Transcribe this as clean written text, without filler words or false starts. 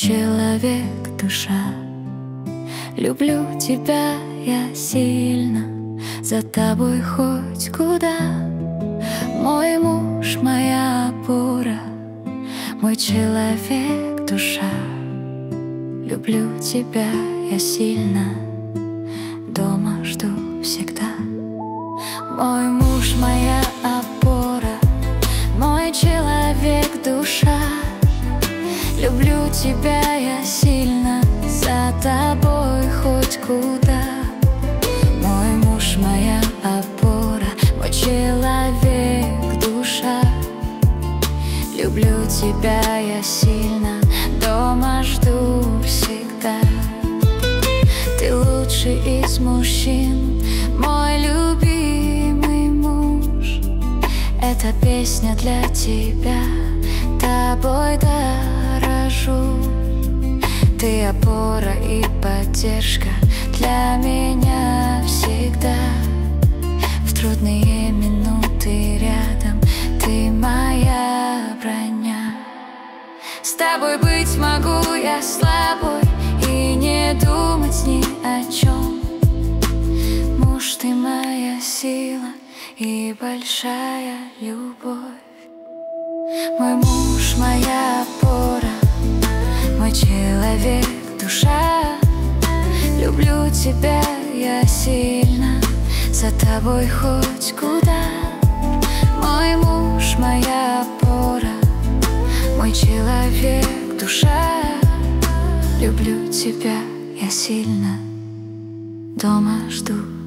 человек, душа. Люблю тебя я сильно, за тобой хоть куда. Мой муж, моя опора, мой человек, душа. Люблю тебя я сильно, дома жду всегда. Мой муж, моя опора, мой человек, душа. Люблю тебя я сильно, за тобой хоть куда. Мой муж, моя опора, мой человек, душа. Люблю тебя я сильно, дома жду всегда. Ты лучший из мужчин, мой любимый муж. Эта песня для тебя, тобой дорожу. Ты опора и поддержка для меня всегда. В трудные минуты рядом ты моя броня. С тобой быть могу я слабой и не думать ни о чем. Муж, ты моя сила и большая любовь. Мой муж, моя опора, мой человек, душа. Люблю тебя я сильно, за тобой хоть куда. Мой муж, моя опора, мой человек, душа. Люблю тебя я сильно, дома жду